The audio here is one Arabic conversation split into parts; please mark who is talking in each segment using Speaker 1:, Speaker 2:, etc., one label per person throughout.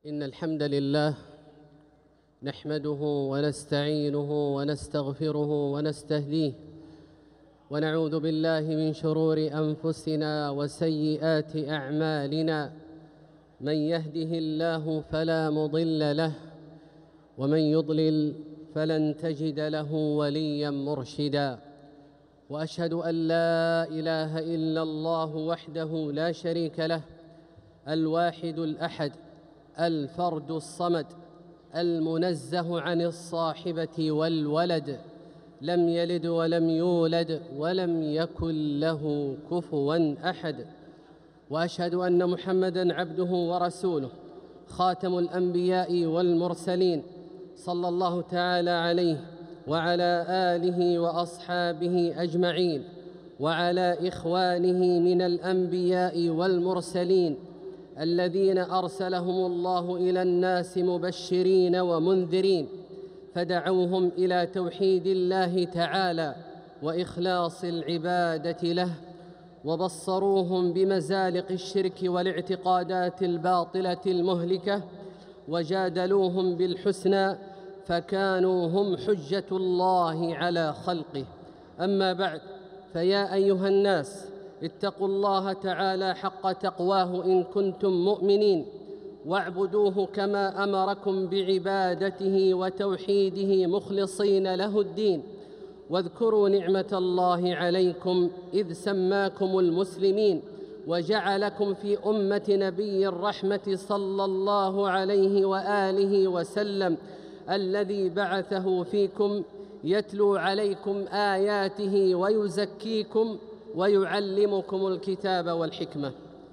Speaker 1: إن الحمد لله نحمده ونستعينه ونستغفره ونستهديه، ونعوذ بالله من شرور أنفسنا وسيئات أعمالنا. من يهده الله فلا مضل له، ومن يضلل فلن تجد له وليا مرشدا. وأشهد أن لا إله إلا الله وحده لا شريك له، الواحد الأحد، الفرد الصمد، المنزه عن الصاحبة والولد، لم يلد ولم يولد ولم يكن له كفوا أحد. وأشهد أن محمدًا عبده ورسوله، خاتم الأنبياء والمرسلين، صلى الله تعالى عليه وعلى آله وأصحابه أجمعين، وعلى إخوانه من الأنبياء والمرسلين الذين أرسلهم الله إلى الناس مبشرين ومنذرين، فدعوهم إلى توحيد الله تعالى وإخلاص العبادة له، وبصروهم بمزالق الشرك والاعتقادات الباطلة المهلكة، وجادلوهم بالحسنى، فكانوا هم حجة الله على خلقه. أما بعد، فيا أيها الناس، اتقوا الله تعالى حق تقواه إن كنتم مؤمنين، واعبدوه كما أمركم بعبادته وتوحيده مخلصين له الدين. واذكروا نعمة الله عليكم إذ سماكم المسلمين وجعلكم في أمة نبي الرحمة صلى الله عليه وآله وسلم، الذي بعثه فيكم يتلو عليكم آياته ويزكيكم ويعلمكم الكتاب والحكمة.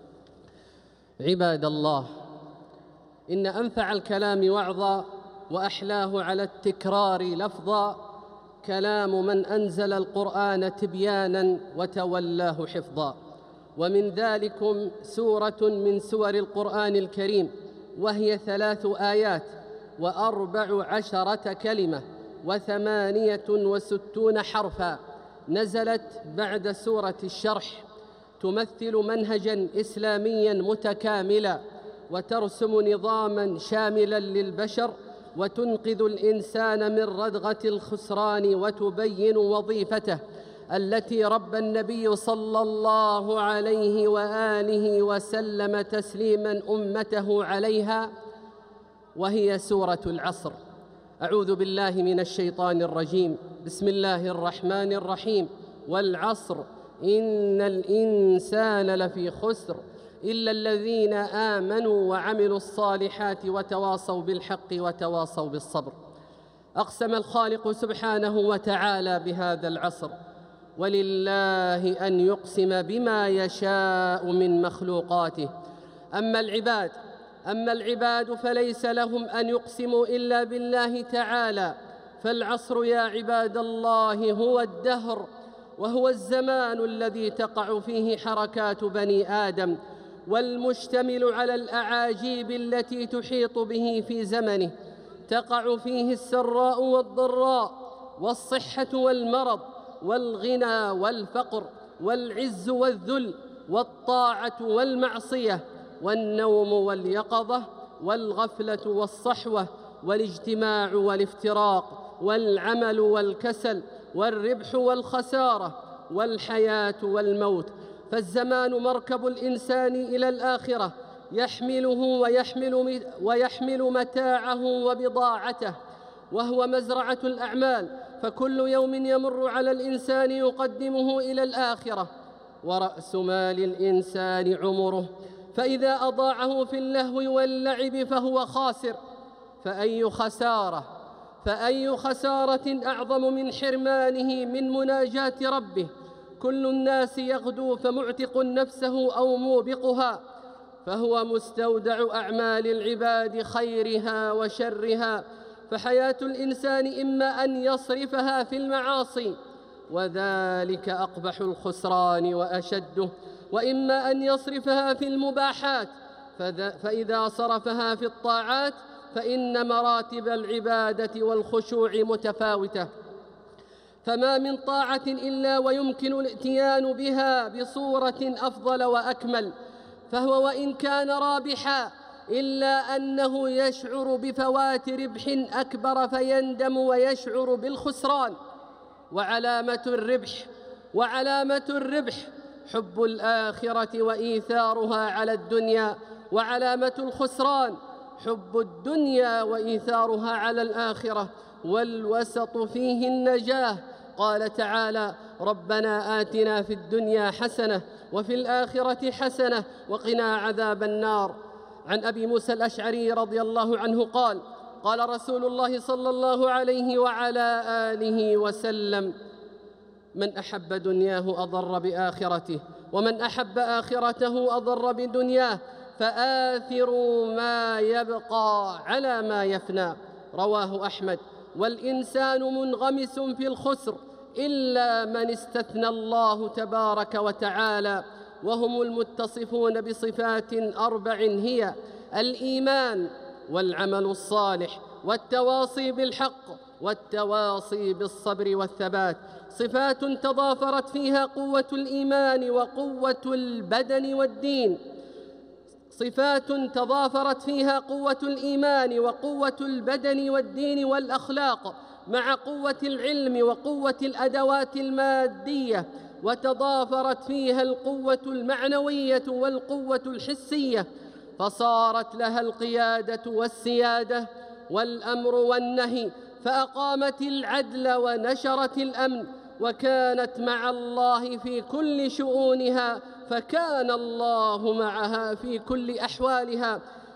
Speaker 1: عباد الله، إن أنفع الكلام وعظا وأحلاه على التكرار لفظا كلام من أنزل القرآن تبيانا وتولاه حفظا. ومن ذلكم سورة من سور القرآن الكريم، وهي 3 آيات و14 كلمة و68 حرفا، نزلت بعد سورة الشرح، تمثل منهجاً إسلامياً متكاملاً، وترسم نظاماً شاملاً للبشر، وتنقذ الإنسان من ردغة الخسران، وتبين وظيفته التي ربى النبي صلى الله عليه وآله وسلم تسليماً أمته عليها، وهي سورة العصر. أعوذ بالله من الشيطان الرجيم. بسم الله الرحمن الرحيم. والعصر إن الإنسان لفي خسر إلا الذين آمنوا وعملوا الصالحات وتواصوا بالحق وتواصوا بالصبر. أقسم الخالق سبحانه وتعالى بهذا العصر، ولله أن يقسم بما يشاء من مخلوقاته. أما العباد فليس لهم أن يقسموا إلا بالله تعالى، فالعصر يا عباد الله هو الدهر، وهو الزمان الذي تقع فيه حركات بني آدم، والمشتمل على الأعاجيب التي تحيط به في زمنه. تقع فيه السراء والضراء، والصحة والمرض، والغنى والفقر، والعز والذل، والطاعة والمعصية، والنوم واليقظة، والغفلة والصحوة، والاجتماع والافتراق، والعمل والكسل، والربح والخسارة، والحياة والموت. فالزمان مركب الإنسان إلى الآخرة، يحمله ويحمل متاعه وبضاعته، وهو مزرعة الأعمال، فكل يوم يمر على الإنسان يقدمه إلى الآخرة. ورأس مال الإنسان عمره، فإذا أضاعه في اللهو واللعب فهو خاسر. فأي خسارة أعظم من حرمانه من مناجاة ربه. كل الناس يغدو فمعتق نفسه أو موبقها، فهو مستودع أعمال العباد خيرها وشرها. فحياة الإنسان إما أن يصرفها في المعاصي، وذلك أقبح الخسران وأشده، وإما أن يصرفها في المباحات، فإذا صرفها في الطاعات فإن مراتب العبادة والخشوع متفاوتة. فما من طاعة إلا ويمكن الاتيان بها بصورة أفضل وأكمل، فهو وإن كان رابحا إلا أنه يشعر بفوات ربح أكبر فيندم ويشعر بالخسران. وعلامة الربح حب الآخرة وإيثارها على الدنيا، وعلامة الخسران حب الدنيا وإيثارها على الآخرة، والوسط فيه النجاة. قال تعالى: ربنا آتنا في الدنيا حسنة وفي الآخرة حسنة وقنا عذاب النار. عن أبي موسى الأشعري رضي الله عنه قال: قال رسول الله صلى الله عليه وعلى آله وسلم: من أحب دنياه أضر بآخرته، ومن أحب آخرته أضر بدنياه، فآثروا ما يبقى على ما يفنى. رواه أحمد. والإنسان منغمس في الخسر إلا من استثنى الله تبارك وتعالى، وهم المتصفون بصفات 4 هي: الإيمان والعمل الصالح والتواصي بالحق والتواصي بالصبر والثبات. صفات تضافرت فيها قوة الإيمان وقوة البدن والدين، صفات تضافرت فيها قوة الإيمان وقوة البدن والدين والأخلاق مع قوة العلم وقوة الأدوات المادية، وتضافرت فيها القوة المعنوية والقوة الحسية، فصارت لها القيادة والسيادة والأمر والنهي، فأقامت العدل ونشرت الأمن، وكانت مع الله في كل شؤونها، فكان الله معها في كل أحوالها.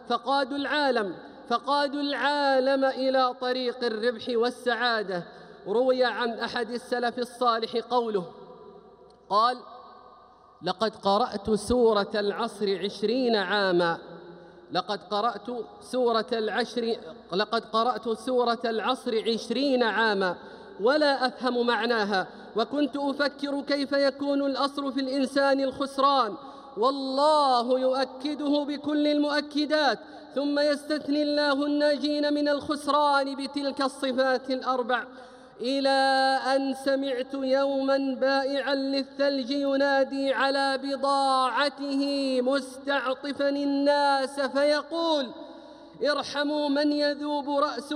Speaker 1: فقادوا العالم إلى طريق الربح والسعادة. روي عن أحد السلف الصالح قوله: قال: لقد قرأت سورة العصر 20 عاما، لقد قرأت سورة العصر 20 عاما ولا أفهم معناها، وكنت أفكر كيف يكون الأصل في الإنسان الخسران، والله يؤكده بكل المؤكدات، ثم يستثني الله الناجين من الخسران بتلك الصفات 4. إلى أن سمعت يوما بائعا للثلج ينادي على بضاعته مستعطفا الناس فيقول: ارحموا من يذوب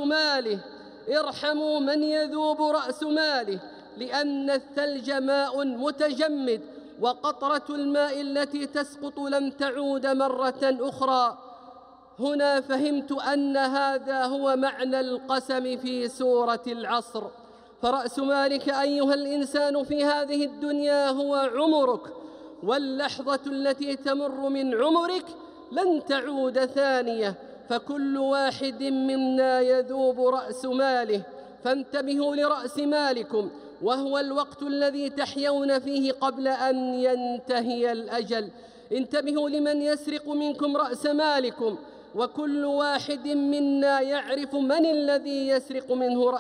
Speaker 1: رأس ماله، لأن الثلج ماء متجمد، وقطرة الماء التي تسقط لم تعود مرة أخرى. هنا فهمت أن هذا هو معنى القسم في سورة العصر. فرأس مالك أيها الإنسان في هذه الدنيا هو عمرك، واللحظة التي تمر من عمرك لن تعود ثانية، فكل واحد منا يذوب رأس ماله. فانتبهوا لرأس مالكم، وهو الوقت الذي تحيون فيه قبل أن ينتهي الأجل. انتبهوا لمن يسرق منكم رأس مالكم، وكل واحد منا يعرف من الذي يسرق منه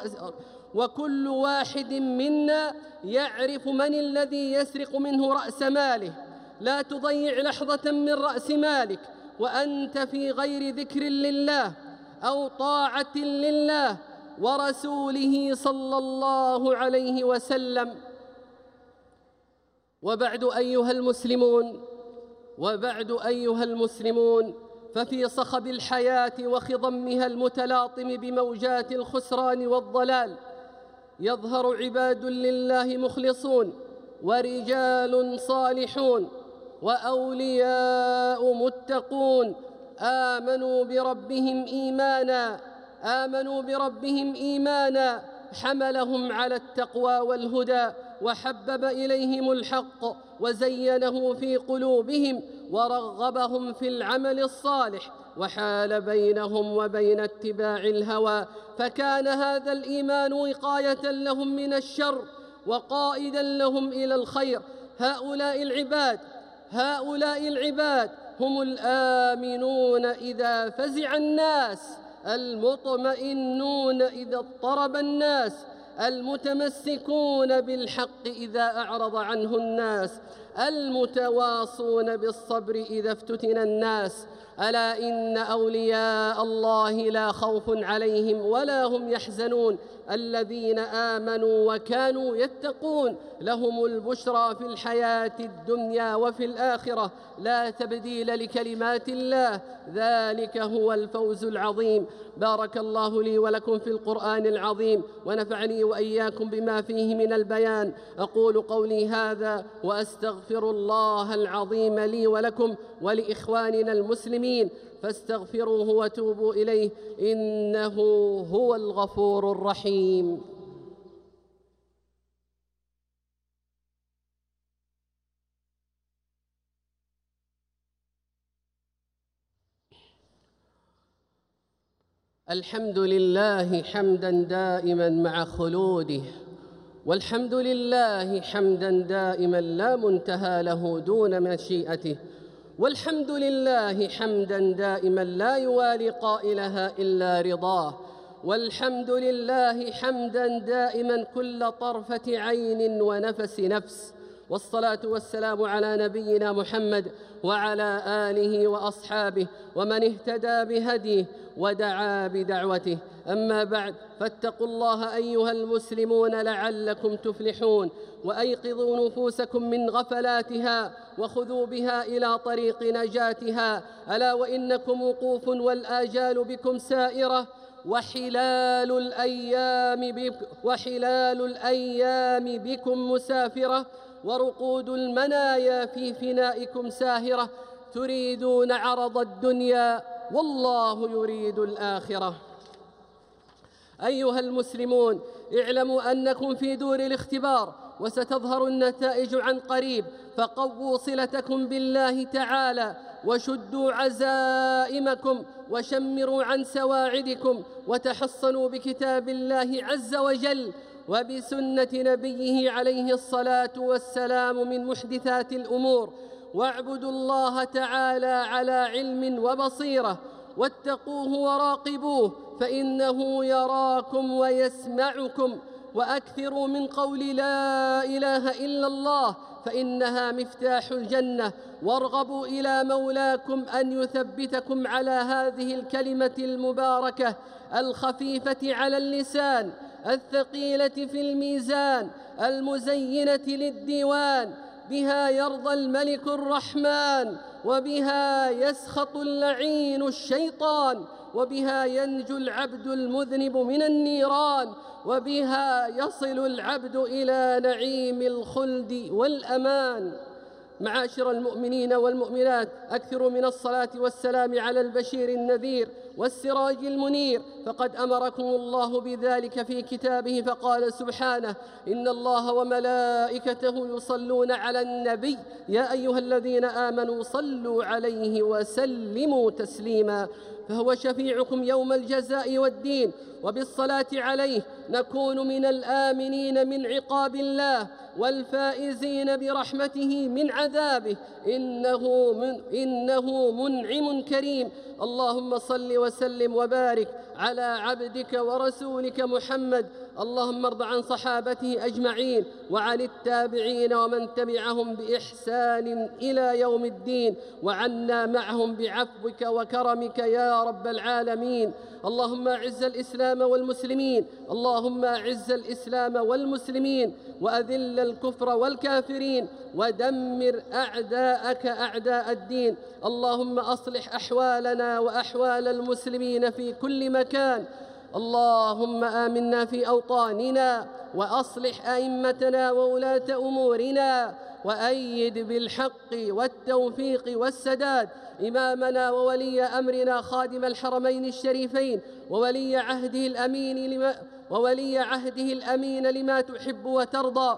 Speaker 1: رأس ماله. لا تضيع لحظة من رأس مالك وأنت في غير ذكر لله أو طاعة لله ورسوله صلى الله عليه وسلم. وبعد أيها المسلمون، ففي صخب الحياة وخضمها المتلاطم بموجات الخسران والضلال يظهر عباد لله مخلصون، ورجال صالحون، وأولياء متقون آمنوا بربهم إيمانا حملهم على التقوى والهدى، وحبب إليهم الحق وزينه في قلوبهم، ورغبهم في العمل الصالح، وحال بينهم وبين اتباع الهوى، فكان هذا الإيمان وقاية لهم من الشر وقائدا لهم إلى الخير. هؤلاء العباد هم الآمنون إذا فزع الناس، المطمئنون إذا اضطرب الناس، المتمسكون بالحق إذا أعرض عنه الناس، المتواصون بالصبر إذا افتتن الناس، ألا إن أولياء الله لا خوف عليهم ولا هم يحزنون الذين آمنوا وكانوا يتقون لهم البشرى في الحياة الدنيا وفي الآخرة لا تبديل لكلمات الله ذلك هو الفوز العظيم. بارك الله لي ولكم في القرآن العظيم ونفعني وإياكم بما فيه من البيان. أقول قولي هذا وأستغفر الله العظيم لي ولكم ولإخواننا المسلمين فاستغفروه وتوبوا إليه إنه هو الغفور الرحيم. الحمد لله حمداً دائماً مع خلوده، والحمد لله حمداً دائماً لا منتهى له دون مشيئته، والحمد لله حمداً دائماً لا يوالي قائلها إلا رضاه، والحمد لله حمداً دائماً كل طرفة عين ونفس نفس. والصلاة والسلام على نبينا محمد وعلى آله وأصحابه ومن اهتدى بهديه ودعا بدعوته. أما بعد، فاتقوا الله أيها المسلمون لعلكم تفلحون، وأيقظوا نفوسكم من غفلاتها وخذوا بها إلى طريق نجاتها. ألا وإنكم وقوف والآجال بكم سائرة، وحلال الأيام بكم مسافرة، ورقود المنايا في فنائكم ساهرة. تريدون عرض الدنيا والله يريد الآخرة. أيها المسلمون، اعلموا أنكم في دور الاختبار وستظهر النتائج عن قريب، فقووا صلتكم بالله تعالى وشدوا عزائمكم وشمروا عن سواعدكم وتحصنوا بكتاب الله عز وجل وبسنة نبيه عليه الصلاة والسلام من محدثات الأمور، واعبدوا الله تعالى على علم وبصيرة، واتقوه وراقبوه فإنه يراكم ويسمعكم. وأكثروا من قول لا إله إلا الله فإنها مفتاح الجنة، وارغبوا إلى مولاكم أن يثبتكم على هذه الكلمة المباركة الخفيفة على اللسان الثقيلة في الميزان المزينة للديوان. بها يرضى الملك الرحمن، وبها يسخط اللعين الشيطان، وبها ينجو العبد المذنب من النيران، وبها يصل العبد إلى نعيم الخلد والأمان. معاشر المؤمنين والمؤمنات، أكثروا من الصلاة والسلام على البشير النذير والسراج المنير، فقد أمركم الله بذلك في كتابه فقال سبحانه: إن الله وملائكته يصلون على النبي يا أيها الذين آمنوا صلوا عليه وسلموا تسليما. فهو شفيعكم يوم الجزاء والدين، وبالصلاة عليه نكون من الآمنين من عقاب الله والفائزين برحمته من عذابه، إنه منعم كريم. اللهم صل وسلم وبارك على عبدك ورسولك محمد. اللهم ارض عن صحابته أجمعين وعن التابعين ومن تبعهم بإحسان إلى يوم الدين، وعنا معهم بعفوك وكرمك يا رب العالمين. اللهم أعز الإسلام والمسلمين، اللهم أعز الإسلام والمسلمين، وأذل الكفر والكافرين، ودمر أعداءك أعداء الدين. اللهم أصلح أحوالنا وأحوال المسلمين في كل مكان. اللهم آمنا في أوطاننا، وأصلح أئمتنا وولاة أمورنا، وأيد بالحق والتوفيق والسداد إمامنا وولي أمرنا خادم الحرمين الشريفين وولي عهده الأمين لما تحب وترضى،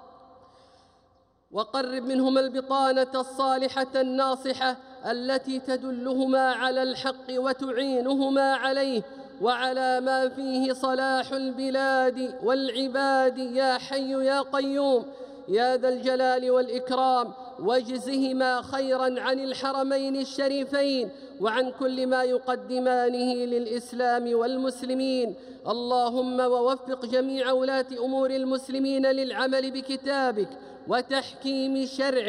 Speaker 1: وقرب منهما البطانة الصالحة الناصحة التي تدلهما على الحق وتعينهما عليه وعلى ما فيه صلاح البلاد والعباد يا حي يا قيوم يا ذا الجلال والإكرام. واجزهما خيراً عن الحرمين الشريفين وعن كل ما يقدمانه للإسلام والمسلمين. اللهم ووفق جميع ولاة أمور المسلمين للعمل بكتابك وتحكيم شرعك،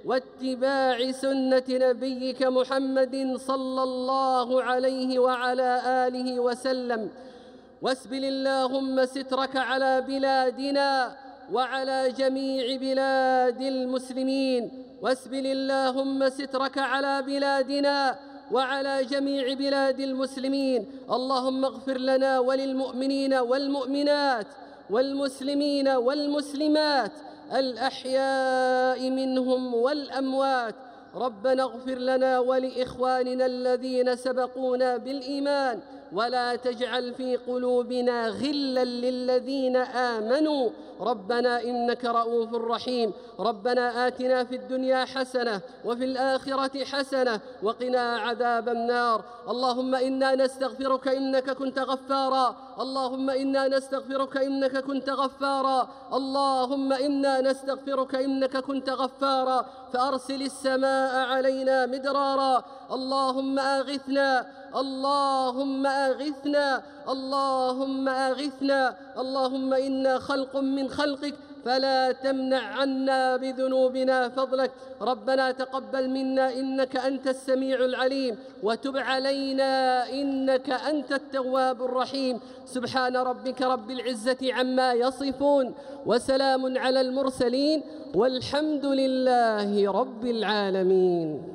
Speaker 1: واتباع سنة نبيك محمد صلى الله عليه وعلى آله وسلم. واسبل اللهم سترك على بلادنا وعلى جميع بلاد المسلمين. واسبل اللهم سترك على بلادنا وعلى جميع بلاد المسلمين. اللهم اغفر لنا وللمؤمنين والمؤمنات والمسلمين والمسلمات الأحياء منهم والأموات. ربنا اغفر لنا ولإخواننا الذين سبقونا بالإيمان ولا تجعل في قلوبنا غلا للذين آمنوا ربنا إنك رؤوف رحيم. ربنا آتنا في الدنيا حسنة وفي الآخرة حسنة وقنا عذاب النار. اللهم إنا نستغفرك إنك كنت غفارا. اللهم إنا نستغفرك إنك كنت غفارا. اللهم إنا نستغفرك إنك كنت غفارا فأرسل السماء علينا مدرارا. اللهم أغثنا اللهم أغثنا اللهم أغثنا. اللهم إنا خلق من خلقك فلا تمنع عنا بذنوبنا فضلك. ربنا تقبل منا إنك أنت السميع العليم وتب علينا إنك أنت التواب الرحيم. سبحان ربك رب العزة عما يصفون وسلام على المرسلين والحمد لله رب العالمين.